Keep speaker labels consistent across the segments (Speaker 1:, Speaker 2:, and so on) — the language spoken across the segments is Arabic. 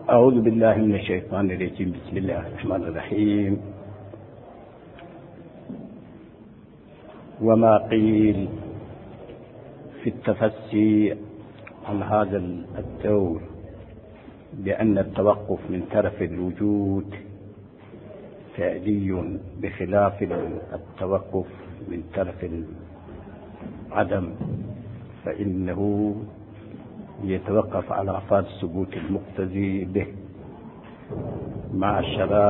Speaker 1: أعوذ بالله من الشيطان الرجيم. بسم الله الرحمن الرحيم. وما قيل في التفسي عن هذا الدور بأن التوقف من طرف الوجود فعلي بخلاف التوقف من طرف العدم، فإنه يتوقف على فرض ثبوت المقتضي به مع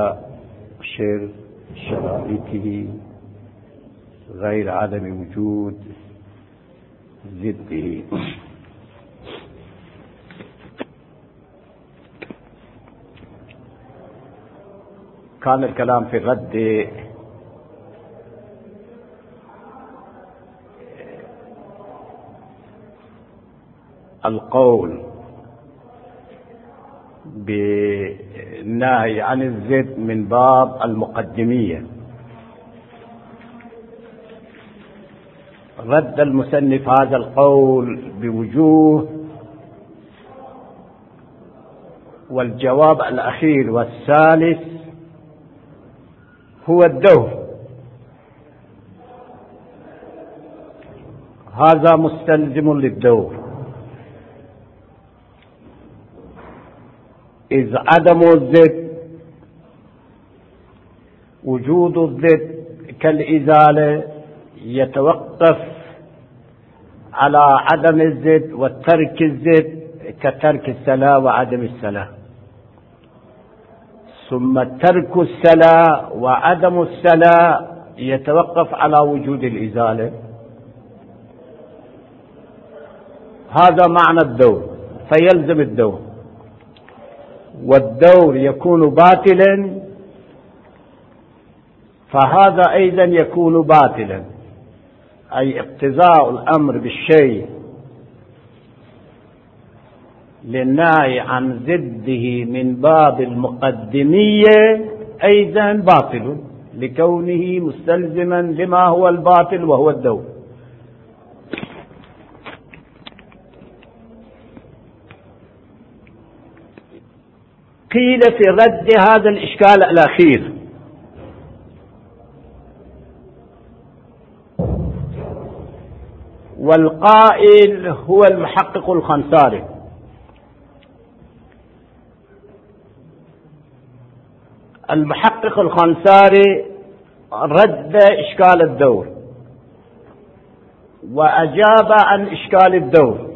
Speaker 1: شرائطه غير عدم وجود ضده. كان الكلام في الرد القول بالنهي عن الزد من باب المقدمية. رد المصنف هذا القول بوجوه، والجواب الأخير والثالث هو الدور. هذا مستلزم للدور، إذ عدم الضد وجود الضد كالإزالة يتوقف على عدم الضد، والترك الضد كترك الصلاة وعدم الصلاة، ثم ترك الصلاة وعدم الصلاة يتوقف على وجود الإزالة. هذا معنى الدور، فيلزم الدور، والدور يكون باطلا، فهذا أيضا يكون باطلا، أي اقتضاء الأمر بالشيء للنهي عن ضده من باب المقدمية أيضا باطل، لكونه مستلزما لما هو الباطل وهو الدور. قيل في رد هذا الإشكال الأخير والقائل هو المحقق الخنساري. المحقق الخنساري رد إشكال الدور وأجاب عن إشكال الدور،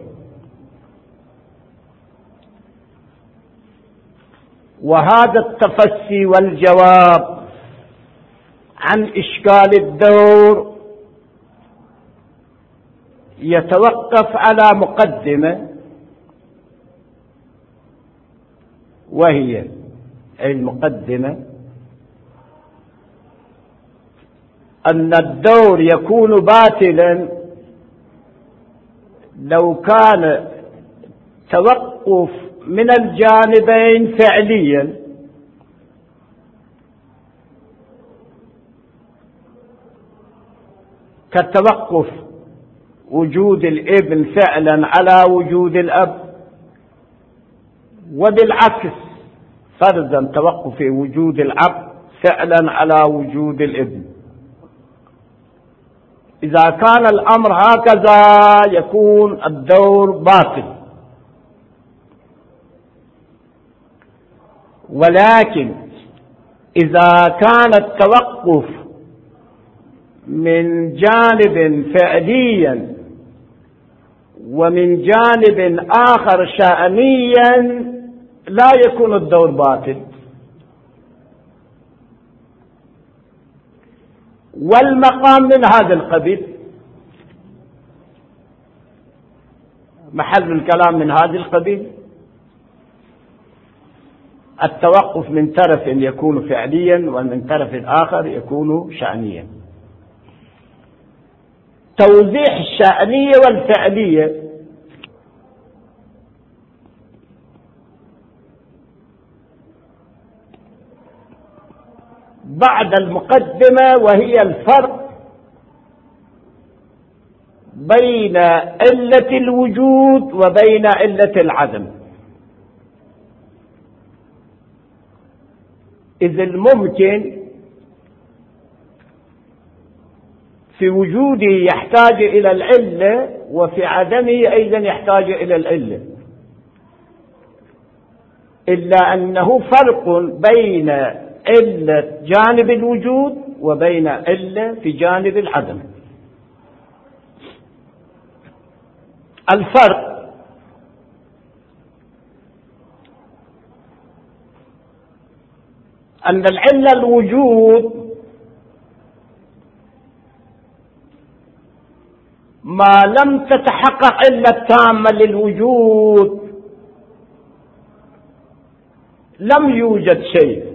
Speaker 1: وهذا التفسي والجواب عن إشكال الدور يتوقف على مقدمة، وهي المقدمة أن الدور يكون باطلا لو كان توقف من الجانبين فعليا، كتوقف وجود الابن فعلا على وجود الأب، وبالعكس فرضا توقف وجود الأب فعلا على وجود الابن. إذا كان الأمر هكذا يكون الدور باطل. ولكن إذا كان التوقف من جانب فعليا ومن جانب آخر شأنيا لا يكون الدور باطل. والمقام من هذا القبيل، محل الكلام من هذا القبيل، التوقف من طرف يكون فعليا ومن طرف آخر يكون شأنيا. توضيح الشأنية والفعلية بعد المقدمة، وهي الفرق بين علة الوجود وبين علة العدم. إذ الممكن في وجوده يحتاج إلى العلة، وفي عدمه أيضا يحتاج إلى العلة، إلا أنه فرق بين علة جانب الوجود وبين علة في جانب العدم. الفرق أن العلة الوجود ما لم تتحقق علة تامة للوجود لم يوجد شيء،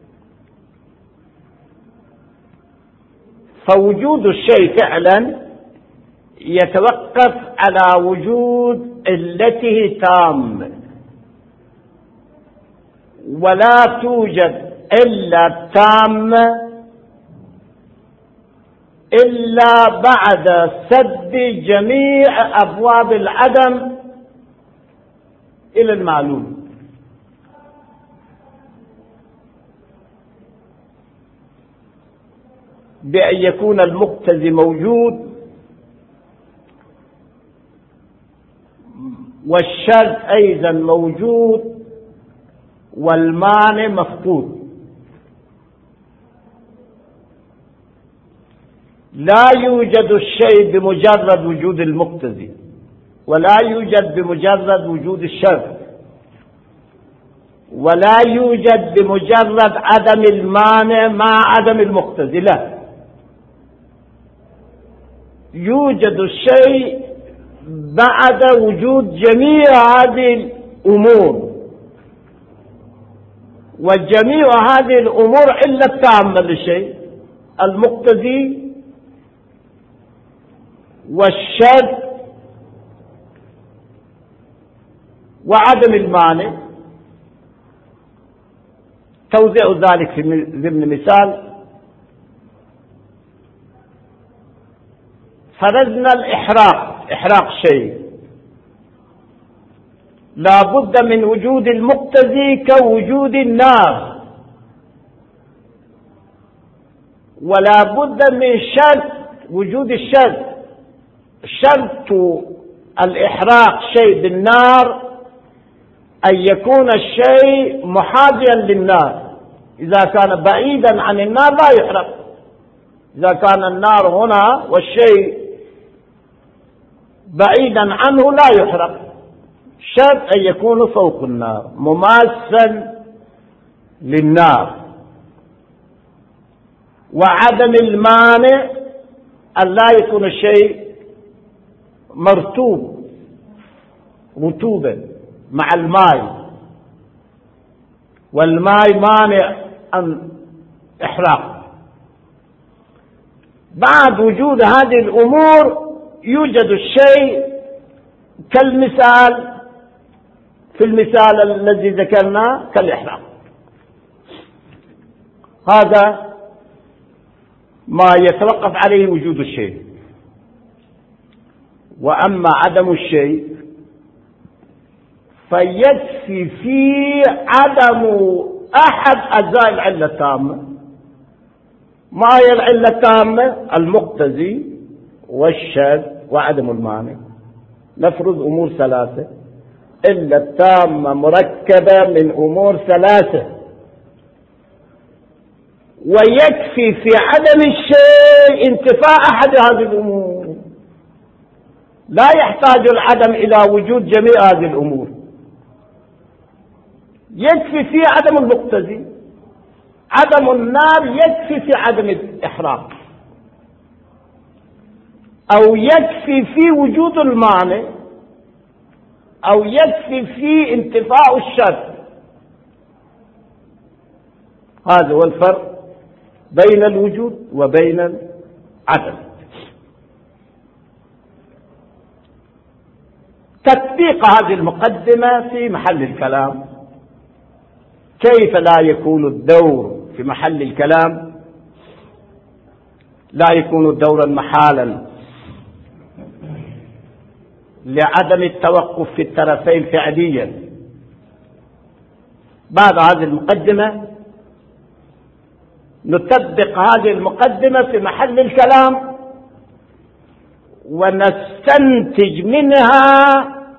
Speaker 1: فوجود الشيء فعلا يتوقف على وجود علته تامة، ولا توجد علة تامة إلا بعد سد جميع أبواب العدم إلى المعلوم. بأن يكون المقتضي موجود والشرط أيضا موجود والمانع مفقود. لا يوجد الشيء بمجرد وجود المقتضي، ولا يوجد بمجرد وجود الشرط، ولا يوجد بمجرد عدم المانع مع عدم المقتضي، لا، يوجد الشيء بعد وجود جميع هذه الأمور، وجميع هذه الأمور علة تامة للشيء: المقتضي والشرط وعدم المانع. توزيع ذلك في ضمن مثال: فرضنا إحراق شيء، لا بد من وجود المقتضي كوجود النار، ولا بد من شرط وجود الشرط. شرط الإحراق شيء بالنار أن يكون الشيء محاذيا للنار، إذا كان بعيدا عن النار لا يحرق. إذا كان النار هنا والشيء بعيدا عنه لا يحرق. شرط أن يكون فوق النار مماثلا للنار. وعدم المانع أن لا يكون الشيء مرطوب رطوبة مع الماء، والماء مانع عن إحراق. بعد وجود هذه الأمور يوجد الشيء كالمثال في المثال الذي ذكرناه كالإحراق. هذا ما يتوقف عليه وجود الشيء. وأما عدم الشيء فيكفي فيه عدم أحد أجزاء العلة التامة. ما هي العلة التامة؟ المقتضي والشرط وعدم المانع. نفرض أمور ثلاثة، علة التامة مركبة من أمور ثلاثة، ويكفي في عدم الشيء انتفاء أحد هذه الأمور. لا يحتاج العدم إلى وجود جميع هذه الأمور، يكفي في عدم المقتضي. عدم النار يكفي في عدم الإحراق، أو يكفي في وجود المانع، أو يكفي في انتفاء الشرط. هذا هو الفرق بين الوجود وبين العدم. تطبيق هذه المقدمة في محل الكلام. كيف لا يكون الدور في محل الكلام؟ لا يكون دورا محالا لعدم التوقف في الطرفين فعليا. بعد هذه المقدمة نطبق هذه المقدمة في محل الكلام ونستنتج منها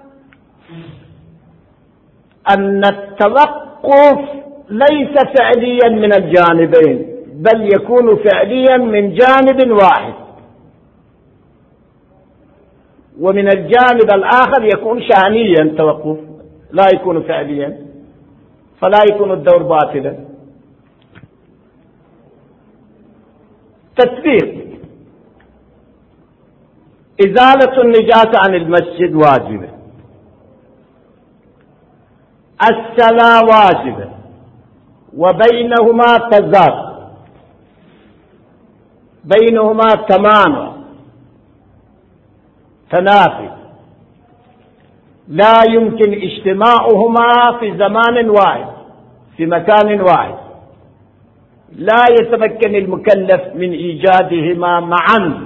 Speaker 1: أن التوقف ليس فعليا من الجانبين، بل يكون فعليا من جانب واحد، ومن الجانب الآخر يكون شأنيا توقف لا يكون فعليا، فلا يكون الدور باطلا. تطبيق: إزالة النجاسة عن المسجد واجبة، الصلاة واجبة، وبينهما تضاد، بينهما تمانع تنافي، لا يمكن اجتماعهما في زمان واحد في مكان واحد، لا يتمكن المكلف من إيجادهما معا.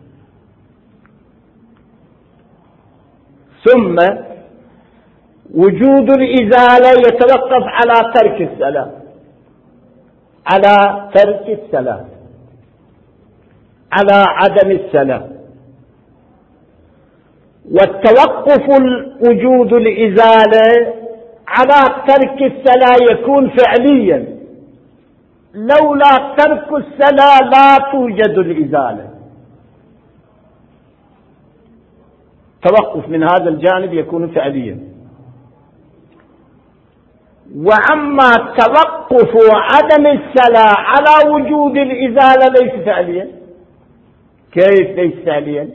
Speaker 1: ثم وجود الإزالة يتوقف على ترك الصلاة، على ترك الصلاة، على عدم الصلاة. والتوقف وجود الإزالة على ترك الصلاة يكون فعليا، لولا ترك الصلاة لا توجد الإزالة. توقف من هذا الجانب يكون فعليا. وأما توقف عدم الصلاة على وجود الإزالة ليس فعليا. كيف ليس فعليا؟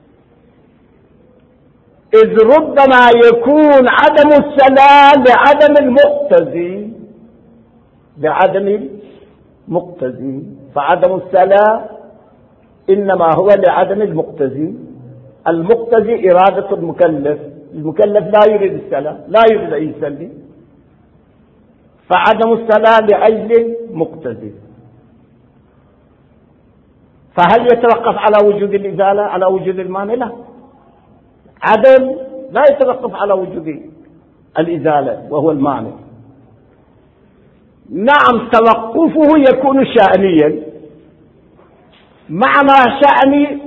Speaker 1: إذ ربما يكون عدم الصلاة لعدم المقتضي، لعدم المقتضي، فعدم الصلاة إنما هو لعدم المقتضي. المقتضي إرادة المكلف، المكلف لا يريد الصلاة، لا يريد أن يصلي، فعدم الصلاة لأجل المقتضي. فهل يتوقف على وجود الإزالة على وجود المانع؟ لا، عدم لا يتوقف على وجود الإزالة وهو المانع. نعم، توقفه يكون شأنيا. معنى شأني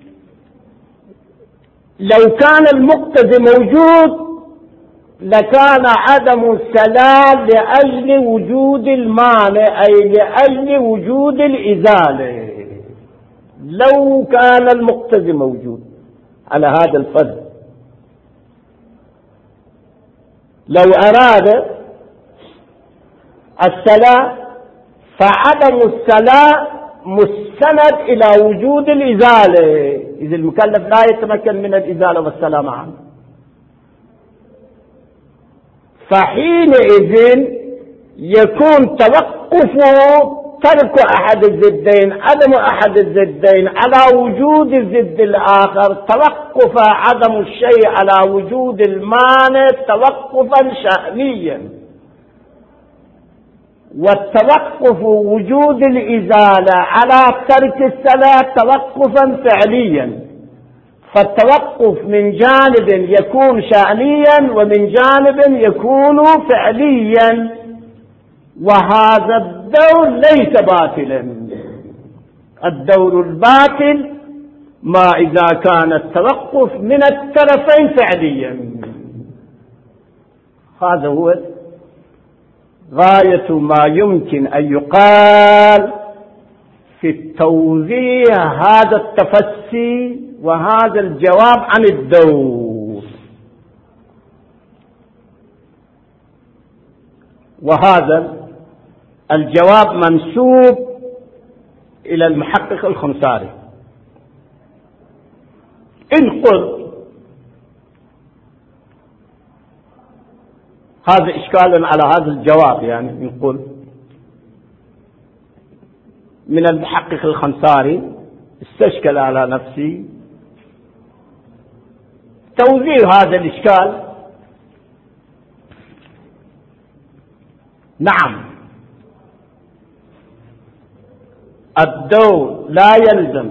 Speaker 1: لو كان المقتضي موجود لكان عدم الصلاة لأجل وجود المانع، أي لأجل وجود الإزالة. لو كان المقتضي موجود على هذا الفرض، لو أراد الصلاة فعدم الصلاة مستند إلى وجود الإزالة، إذ المكلف لا يتمكن من الإزالة والصلاة معا. فحينئذ يكون توقفه ترك أحد الزدين، عدم أحد الزدين على وجود الزد الآخر، توقف عدم الشيء على وجود المانع توقفا شأنيا، والتوقف وجود الإزالة على ترك الصلاة توقفا فعليا. فالتوقف من جانب يكون شأنيا ومن جانب يكون فعليا، وهذا الدور ليس باطلا. الدور الباطل ما إذا كان التوقف من الطرفين فعليا. هذا هو غاية ما يمكن أن يقال في التوضيح هذا التفسي وهذا الجواب عن الدور. وهذا الجواب منسوب إلى المحقق الخنساري. إن قلت هذا إشكال على هذا الجواب، يعني إن قلت من المحقق الخنساري استشكل على نفسي توضيح هذا الإشكال. نعم، الدور لا يلزم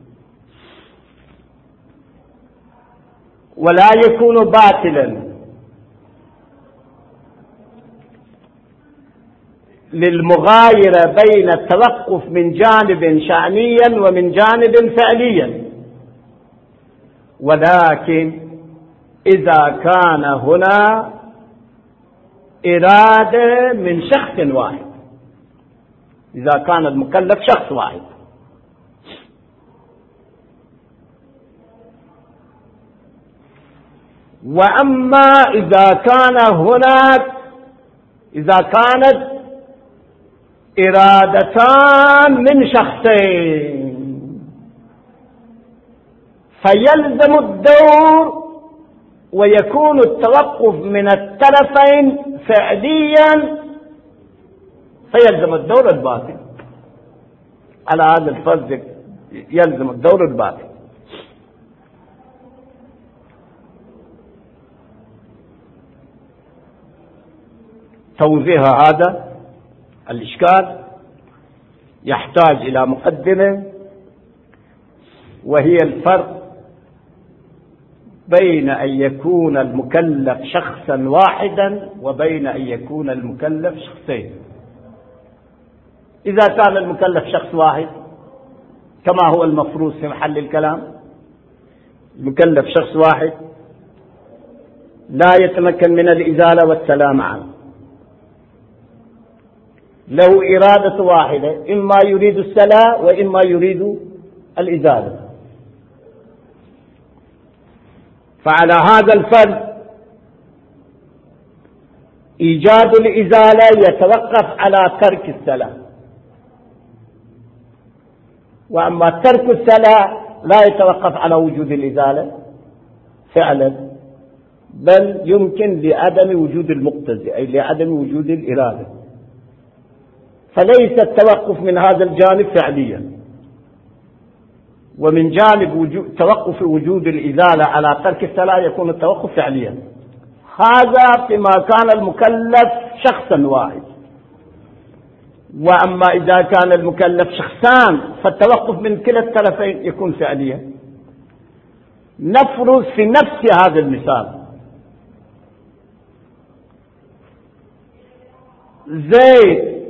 Speaker 1: ولا يكون باطلا للمغايرة بين التوقف من جانب شأنيا ومن جانب فعليا، ولكن إذا كان هنا إرادة من شخص واحد، إذا كان المكلف شخص واحد. وأما إذا كانت إرادتان من شخصين، فيلزم الدور ويكون التوقف من الطرفين فعليا، فيلزم الدور الباطل. على هذا الفرض يلزم الدور الباطل. توضيح هذا الإشكال يحتاج إلى مقدمة، وهي الفرق بين أن يكون المكلف شخصا واحدا وبين أن يكون المكلف شخصين. إذا كان المكلف شخص واحد كما هو المفروض في محل الكلام، المكلف شخص واحد لا يتمكن من الإزالة والسلام عنه، له إرادة واحدة، إما يريد السلام وإما يريد الإزالة. فعلى هذا الفرد إيجاد الإزالة يتوقف على ترك السلام، وأما ترك السلام لا يتوقف على وجود الإزالة فعلا، بل يمكن لعدم وجود المقتضي، أي لعدم وجود الإرادة. فليس التوقف من هذا الجانب فعليا، ومن جانب توقف وجود الإزالة على ترك الصلاة يكون التوقف فعليا. هذا فيما كان المكلف شخصا واحد. وأما إذا كان المكلف شخصان فالتوقف من كلا الطرفين يكون فعليا. نفرض في نفس هذا المثال زيد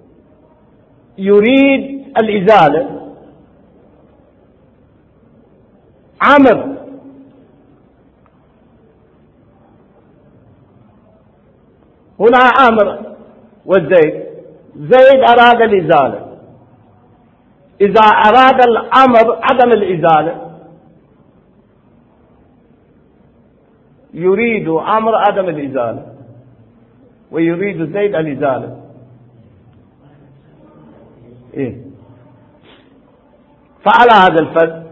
Speaker 1: يريد الإزالة، عمرو هنا عمرو والزيد، زيد أراد الإزالة. إذا أراد الأمر عدم الإزالة يريد عمرو عدم الإزالة ويريد زيد الإزالة. إيه؟ فعلى هذا الفرق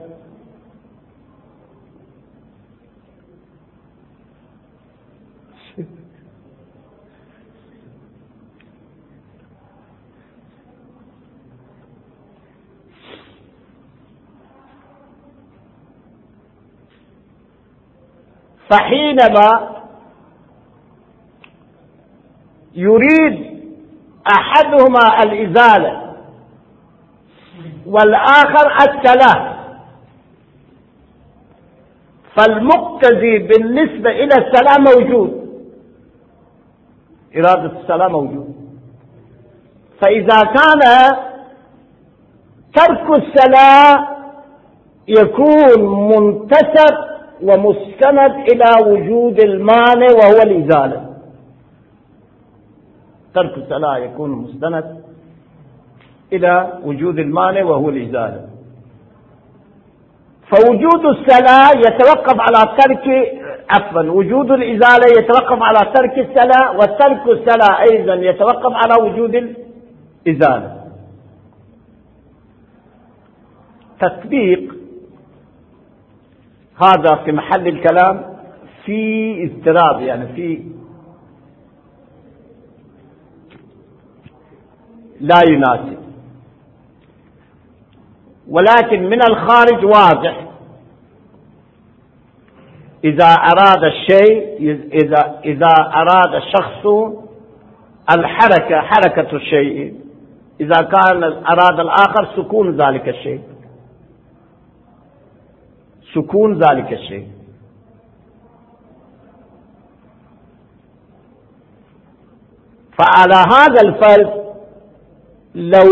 Speaker 1: فحينما يريد أحدهما الإزالة والآخر السلام، فالمقتضي بالنسبة إلى السلام موجود، إرادة السلام موجود. فإذا كان ترك السلام يكون منتسب ومستند إلى وجود المانع وهو الإزالة. ترك الصلاة يكون مستند إلى وجود المانع وهو الإزالة. فوجود الصلاة يتوقف على وجود الإزالة يتوقف على ترك الصلاة، وترك الصلاة أيضا يتوقف على وجود الإزالة. تطبيق هذا في محل الكلام في اضطراب، يعني في لا يناسب، ولكن من الخارج واضح. إذا أراد الشيء، إذا أراد الشخص حركة الشيء، إذا كان أراد الآخر سكون ذلك الشيء، سكون ذلك الشيء. فعلى هذا الفرض لو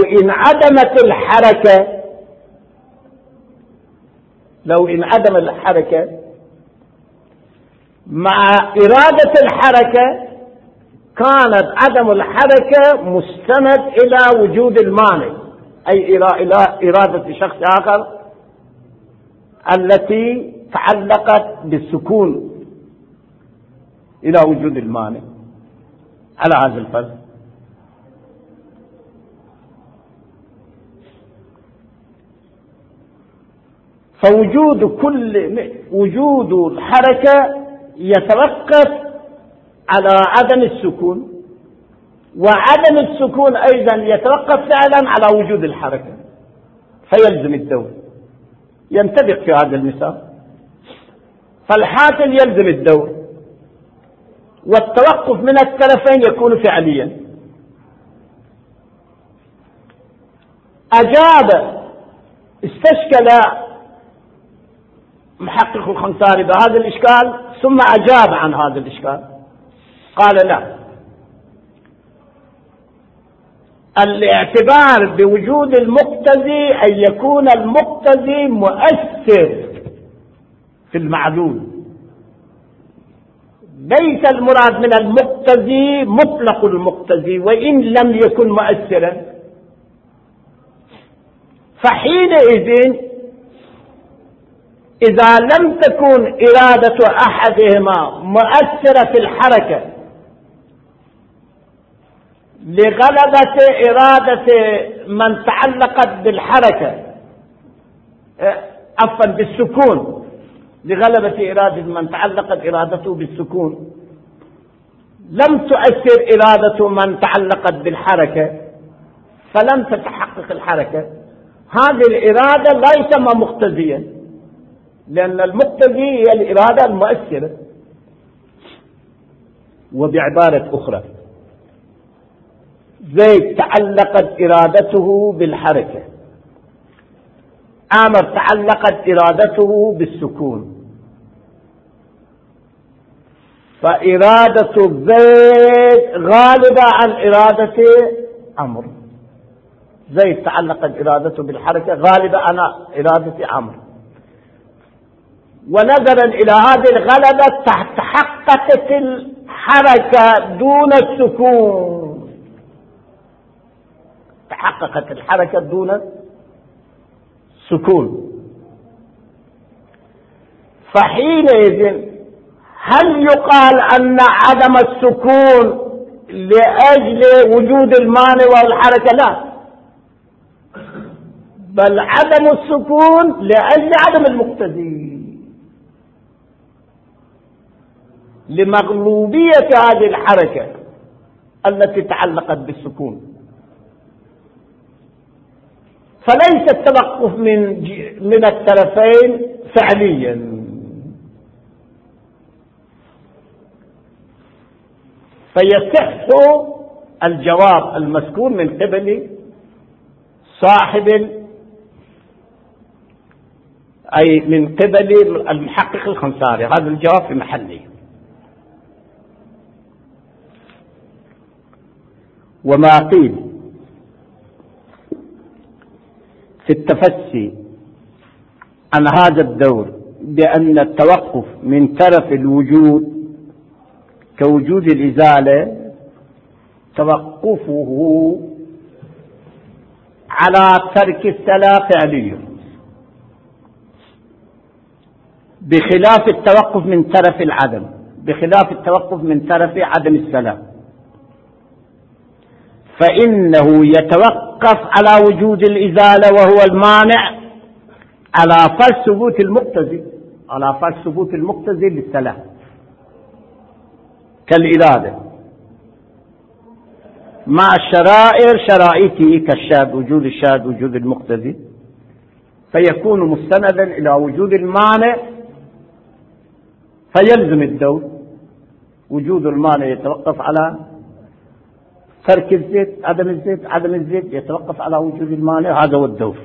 Speaker 1: انعدم الحركة مع إرادة الحركة، كانت عدم الحركة مستند إلى وجود المانع، أي إلى إرادة شخص آخر التي تعلقت بالسكون إلى وجود المانع على هذا الفرض. فوجود الحركة يتوقف على عدم السكون، وعدم السكون أيضا يتوقف فعلا على وجود الحركة، فيلزم الدور. ينطبق في هذا المثال، فالحاصل يلزم الدور، والتوقف من الطرفين يكون فعليا. استشكل محقق الخنساري بهذا الإشكال، ثم أجاب عن هذا الإشكال، قال لا، الاعتبار بوجود المقتضي أن يكون المقتضي مؤثر في المعلول، ليس المراد من المقتضي مطلق المقتضي وإن لم يكن مؤثرا. فحينئذ إذا لم تكن إرادة أحدهما مؤثرة في الحركة لغلبة إرادة من تعلقت بالحركة، عفوا بالسكون، لغلبة إرادة من تعلقت إرادته بالسكون، لم تؤثر إرادة من تعلقت بالحركة، فلم تتحقق الحركة. هذه الإرادة لا يسمى مقتضيا، لأن المقتضي هي الإرادة المؤثرة. وبعبارة أخرى، زيد تعلقت إرادته بالحركة، عامر تعلقت إرادته بالسكون، فإرادة زيد غالبة عن إرادة عمرو. زيد تعلقت إرادته بالحركة غالبة عن إرادة عمرو، ونظرا إلى هذه الغلبة تحققت الحركة دون السكون، تحققت الحركة دون سكون. فحينئذ هل يقال أن عدم السكون لأجل وجود المانع والحركة؟ لا، بل عدم السكون لأجل عدم المقتضي، لمغلوبية هذه الحركة التي تعلقت بالسكون. فليس التوقف من الطرفين فعليا. فيصح الجواب المذكور من قبل صاحب أي من قبل المحقق الخنساري، هذا الجواب في محله. وما قيل في التفسي عن هذا الدور بأن التوقف من طرف الوجود كوجود الإزالة توقفه على ترك الصلاة فعلي، بخلاف التوقف من طرف العدم، بخلاف التوقف من طرف عدم الصلاة، فإنه يتوقف على وجود الإزالة وهو المانع على فرض ثبوت المقتضي، على فرض ثبوت المقتضي للصلاة كالإرادة مع شرائطه كالشاذ، وجود الشاذ وجود المقتضي، فيكون مستندا إلى وجود المانع، فيلزم الدور. وجود المانع يتوقف على ترك الزيت، عدم الزيت، عدم الزيت يتوقف على وجود المانع، هذا هو الدور.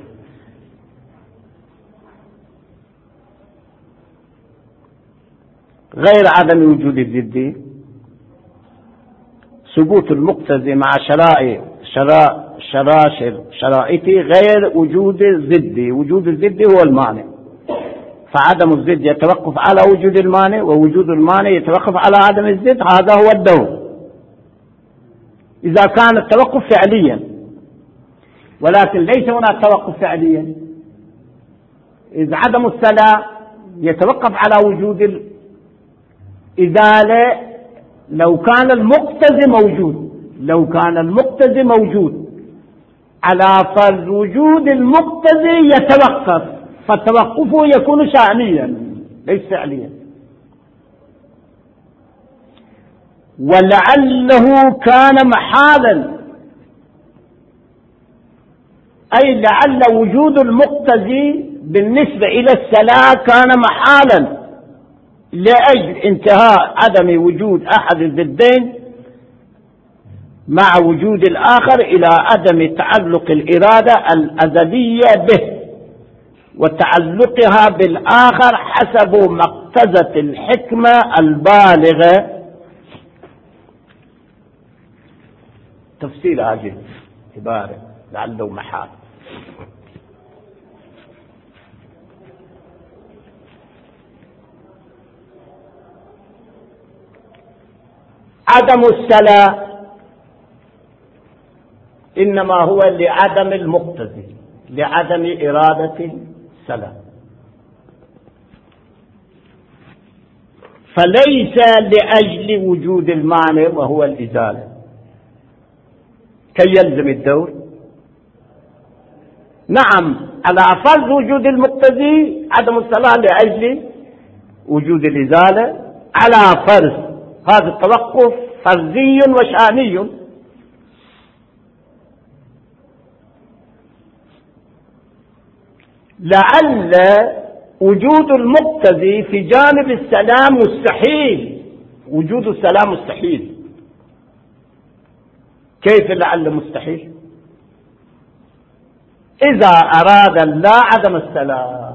Speaker 1: غير عدم وجود الزيت ثبوت المقتضي مع شرائطي غير وجود ضدي. وجود الضد هو المانع، فعدم الضد يتوقف على وجود المانع، ووجود المانع يتوقف على عدم الضد. هذا هو الدور إذا كان التوقف فعليا، ولكن ليس هناك توقف فعليا. إذا عدم الصلاة يتوقف على وجود الإزالة لو كان المقتضي موجود، على فرض وجود المقتضي يتوقف، فالتوقف يكون شأنيا ليس فعليا. ولعله كان محالا، أي لعل وجود المقتضي بالنسبة إلى الصلاة كان محالا لأجل انتهاء عدم وجود أحد الضدين مع وجود الآخر إلى عدم تعلق الإرادة الأزلية به وتعلقها بالآخر حسب ما اقتضت الحكمة البالغة. تفسير هذه العبارة لعله محال. عدم الصلاة إنما هو لعدم المقتضي، لعدم إرادة الصلاة، فليس لأجل وجود المانع وهو الإزالة كي يلزم الدور. نعم، على فرض وجود المقتضي عدم الصلاة لأجل وجود الإزالة، على فرض هذا التوقف فرضي وشأني. لعل وجود المقتضي في جانب السلام مستحيل، وجود السلام مستحيل. كيف لعل مستحيل؟ إذا أراد الله عدم السلام،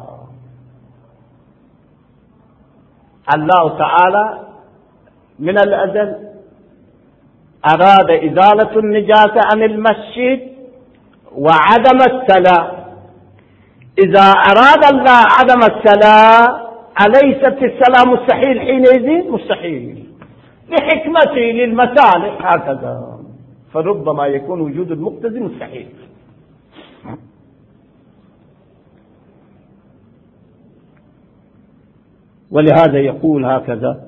Speaker 1: الله تعالى من الأزل أراد إزالة النجاسة عن المسجد وعدم الصلاة. إذا أراد الله عدم الصلاة أليست الصلاة مستحيل حينئذ؟ مستحيل لحكمته للمصالح هكذا، فربما يكون وجود المقتضي مستحيل. ولهذا يقول هكذا: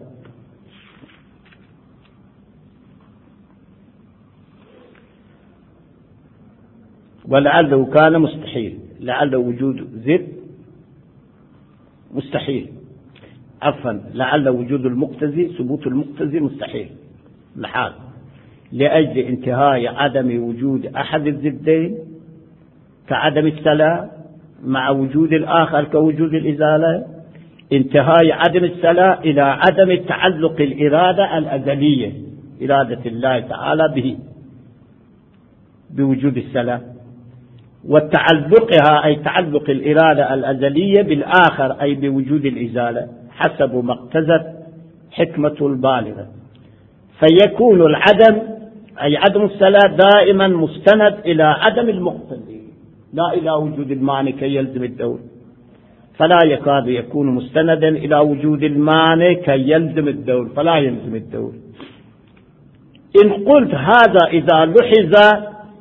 Speaker 1: ولعله كان مستحيل، لعل وجود ضد مستحيل، عفوا لعل وجود المقتضي ثبوت المقتضي مستحيل محال لأجل انتهاء عدم وجود أحد الضدين كعدم الصلاة مع وجود الآخر كوجود الإزالة، انتهاء عدم الصلاة إلى عدم تعلق الإرادة الأزلية، إرادة الله تعالى به بوجود الصلاة، وتعلقها أي تعلق الإرادة الأزلية بالآخر أي بوجود الإزالة حسب ما اقتضت حكمة البالغة. فيكون العدم أي عدم الصلاة دائما مستند إلى عدم المقتضي لا إلى وجود المانع كي يلزم الدور، فلا يكاد يكون مستندا إلى وجود المانع كي يلزم الدور، فلا يلزم الدور. إن قلت هذا إذا لحظ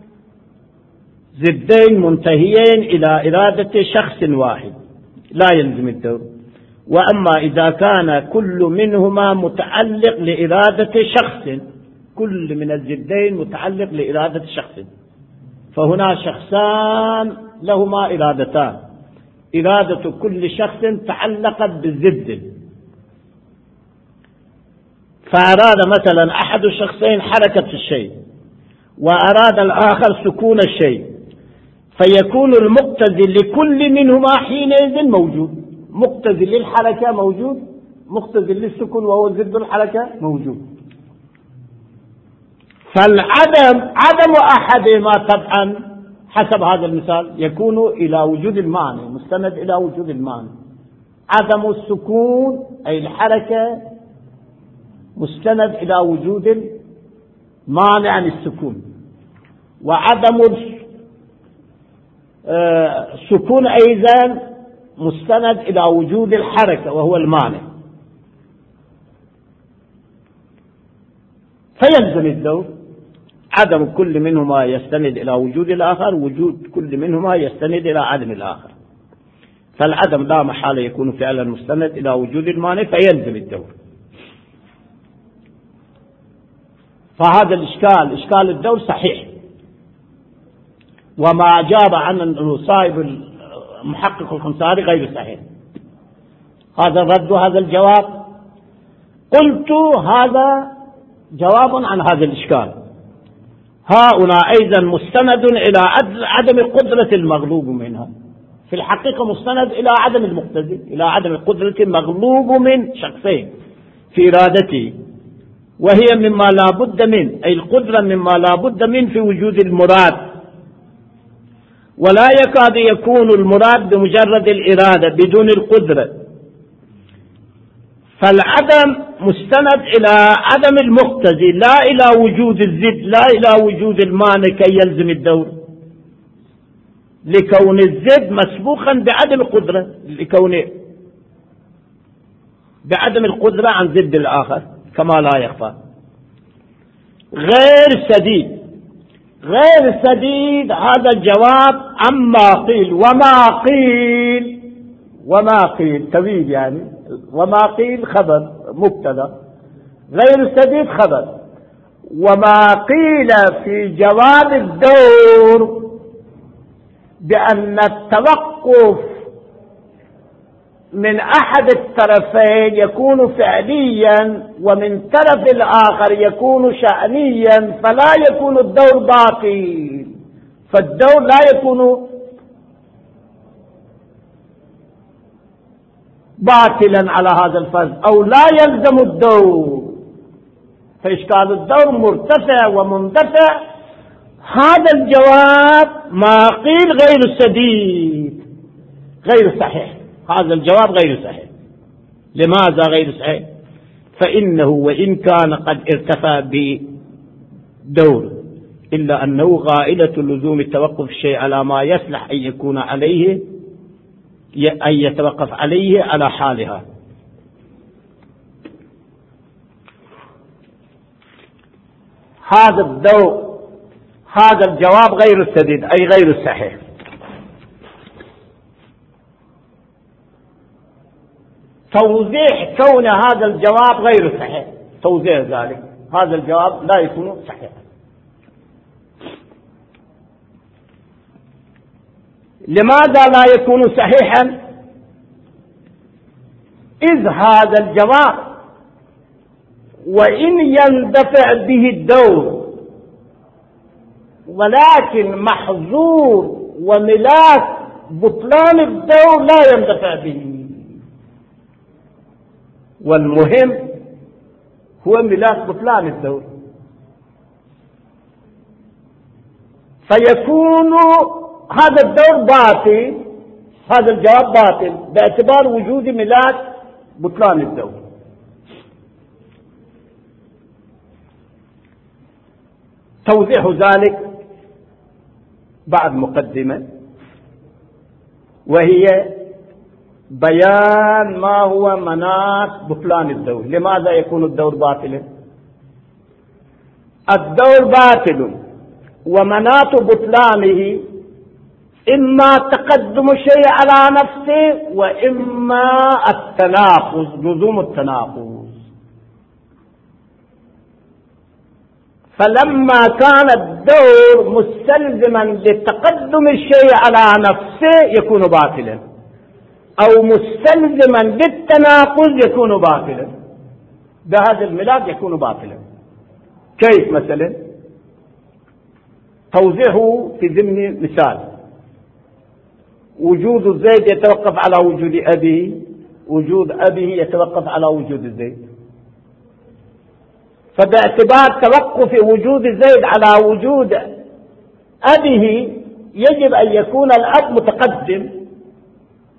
Speaker 1: ضدين منتهيين إلى إرادة شخص واحد لا يلزم الدور. وأما إذا كان كل منهما متعلق لإرادة شخص، كل من الضدين متعلق لإرادة شخص، فهنا شخصان لهما إرادتان، إرادة كل شخص تعلقت بالضد، فأراد مثلا أحد الشخصين حركة الشيء وأراد الآخر سكون الشيء، فيكون المقتضي لكل منهما حينئذ موجود، مقتضي للحركة موجود، مقتضي للسكون وهو ضد الحركة موجود. عدم أحدهما طبعا حسب هذا المثال يكون إلى وجود المعنى، مستند إلى وجود المعنى. عدم السكون أي الحركة مستند إلى وجود المانع عن السكون، وعدم السكون أيضا مستند إلى وجود الحركة وهو المانع، فيلزم الدور عدم كل منهما يستند إلى وجود الآخر، وجود كل منهما يستند إلى عدم الآخر. فالعدم لا محالة يكون فعلا مستند إلى وجود المانع فيلزم الدور. فهذا الإشكال، إشكال الدور صحيح، وما أجاب عنه صاحب المحقق الخنساري غير صحيح. هذا الرد وهذا الجواب. قلت هذا جواب عن هذا الإشكال. هؤلاء أيضا مستند إلى عدم قدرة المغلوب منها، في الحقيقة مستند إلى عدم المقتضي، إلى عدم قدرة المغلوب من شخصين في إرادته، وهي مما لا بد من، أي القدرة مما لا بد من في وجود المراد، ولا يكاد يكون المراد بمجرد الإرادة بدون القدرة. فالعدم مستند إلى عدم المقتضي، لا إلى وجود الزد، لا إلى وجود المانع كي يلزم الدور، لكون الزد مسبوقا بعدم القدرة، لكونه بعدم القدرة عن ضد الآخر كما لا يخفى. غير سديد، غير سديد هذا الجواب عما قيل وما قيل. وما قيل تويل يعني، وما قيل خبر مبتدا، غير سديد خبر. وما قيل في جواب الدور بأن التوقف من أحد الطرفين يكون فعليا ومن طرف الآخر يكون شأنيا، فلا يكون الدور باطل. فالدور لا يكون باطلا على هذا الفرض، أو لا يلزم الدور. فإشكال الدور مرتفع ومندفع. هذا الجواب ما قيل غير سديد، غير صحيح. هذا الجواب غير صحيح. لماذا غير صحيح؟ فإنه وإن كان قد ارتفع بدور، إلا أنه غائلة لزوم التوقف الشيء على ما يصلح أن يكون عليه، أن يتوقف عليه على حالها. هذا الدور، هذا الجواب غير سديد أي غير صحيح. توضيح كون هذا الجواب غير صحيح، توضيح ذلك هذا الجواب لا يكون صحيحا. لماذا لا يكون صحيحا؟ إذ هذا الجواب وإن يندفع به الدور، ولكن محظور وملاك بطلان الدور لا يندفع به، والمهم هو ملاك بطلان الدور. فيكون هذا الدور باطل، هذا الجواب باطل باعتبار وجود ملاك بطلان الدور. توضيح ذلك بعد مقدمة، وهي بيان ما هو مناط بطلان الدور. لماذا يكون الدور باطلا؟ الدور باطل ومناط بطلانه إما تقدم الشيء على نفسه وإما التناقض، لزوم التناقض. فلما كان الدور مستلزما لتقدم الشيء على نفسه يكون باطلا، أو مستلزما للتناقض يكون باطلا. بهذا الملاك يكون باطلا. كيف مثلا؟ توضيحه في ضمن مثال: وجود الزيد يتوقف على وجود أبيه، وجود أبيه يتوقف على وجود الزيد. فباعتبار توقف وجود زيد على وجود أبيه يجب أن يكون الأب متقدم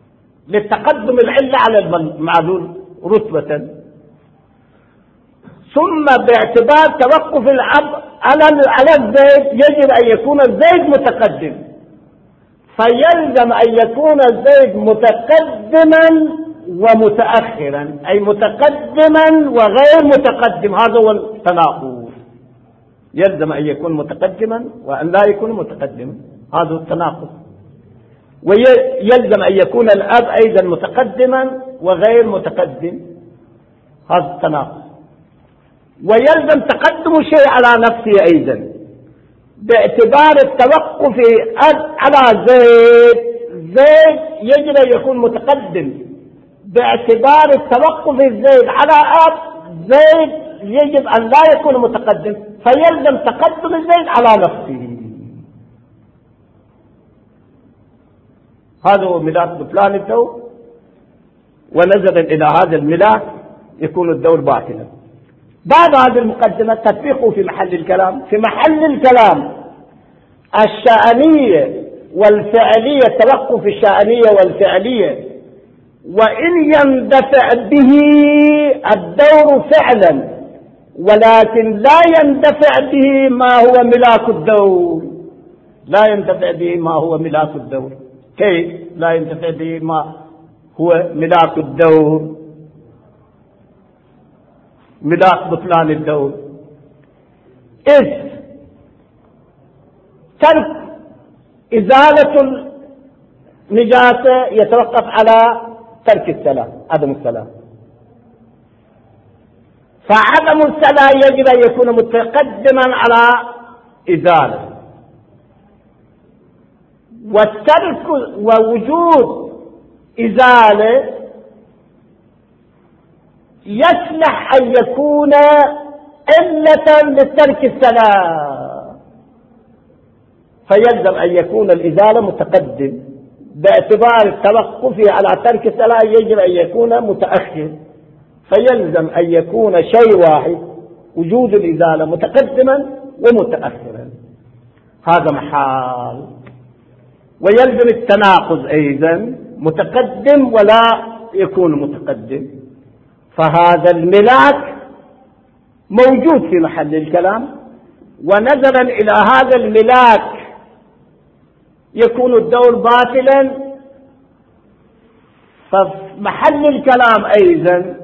Speaker 1: للتقدم العلة على المعلول رتبة، ثم باعتبار توقف الأب على الزيد يجب أن يكون الزيد متقدم، فيلزم أن يكون الزيد متقدما ومتأخرا، أي متقدما وغير متقدم. هذا هو التناقض، يلزم أن يكون متقدما وأن لا يكون متقدما، هذا التناقض. ويلزم أن يكون الأب أيضا متقدما وغير متقدم، هذا التناقض. ويلزم تقدم الشيء على نفسه أيضا باعتبار التوقف على زيد يجب أن يكون متقدم، باعتبار التوقف الزيد على أب زيد يجب أن لا يكون متقدم، فيلزم تقدم الزيد على نفسه. هذا هو ملاك بطلان الدور، ونظرا إلى هذا الملاك يكون الدور باطلا. بعد هذه المقدمة تطبيقه في محل الكلام. في محل الكلام الشأنية والفعلية، توقف الشأنية والفعلية، وإن يندفع به الدور فعلا ولكن لا يندفع به ما هو ملاك الدور. لا يندفع به ما هو ملاك الدور. كيف لا يندفع به ما هو ملاك الدور؟ ملاك بطلان الدور إذ ترك إزالة النجاسة يتوقف على ترك الصلاة، عدم الصلاة. فعدم الصلاة يجب أن يكون متقدما على إزالة، والترك ووجود إزالة يصلح أن يكون علة لترك الصلاة، فيلزم أن يكون الإزالة متقدم باعتبار التوقف على ترك الصلاة يجب أن يكون متأخر، فيلزم أن يكون شيء واحد وجود الإزالة متقدما ومتأخرا، هذا محال. ويلزم التناقض أيضا متقدم ولا يكون متقدم، فهذا الملاك موجود في محل الكلام، ونظرا إلى هذا الملاك يكون الدور باطلا. فمحل الكلام أيضا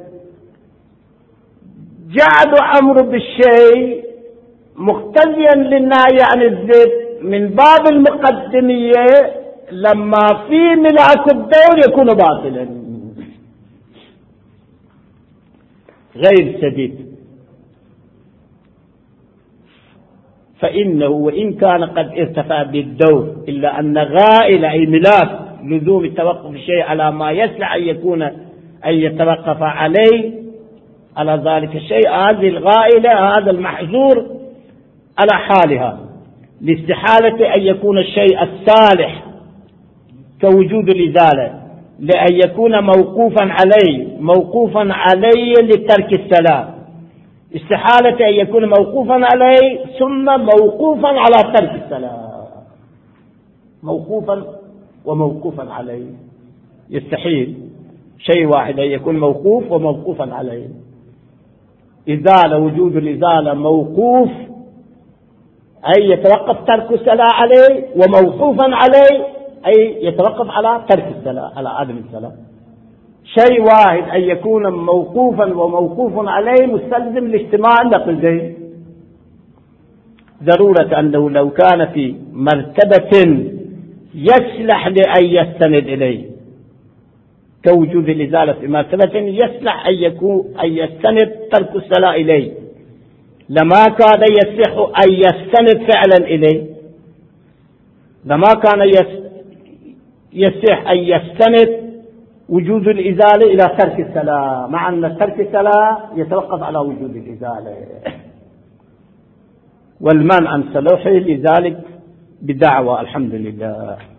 Speaker 1: جعل أمر بالشيء مقتضيا للنهي عن الزيد من باب المقدمية، لما في ملاك الدور يكون باطلا غير سديد. فإنه وإن كان قد ارتفع بالدور إلا أن غائل أي ملاك لزوم التوقف الشيء على ما يسلع أن يكون أن يتوقف عليه على ذلك الشيء، هذه الغائلة هذا المحظور على حالها لاستحالة أن يكون الشيء الصالح كوجود الإزالة لأن يكون موقوفا عليه لترك الصلاة، استحالة أن يكون موقوفا عليه ثم موقوفا على ترك الصلاة، موقوفا وموقوفا عليه، يستحيل شيء واحد أن يكون موقوف وموقوفا عليه. إزالة وجود الإزالة موقوف أي يتوقف ترك الصلاة عليه، وموقوفا عليه أي يتوقف على ترك الصلاة على عدم الصلاة. شيء واحد أن يكون موقوفا وموقوف عليه مستلزم لاجتماع النقيضين، ضرورة أنه لو كان في مرتبة يصلح لأن يستند إليه كوجود الإزالة في مرتبة يصلح أن يستند ترك الصلاة إليه، لما كان يصح أن يستند فعلا إليه، لما كان يصح أن يستند وجود الإزالة إلى ترك الصلاة، مع أن ترك الصلاة يتوقف على وجود الإزالة، والمنع عن صلاحه لذلك بدعوى. الحمد لله.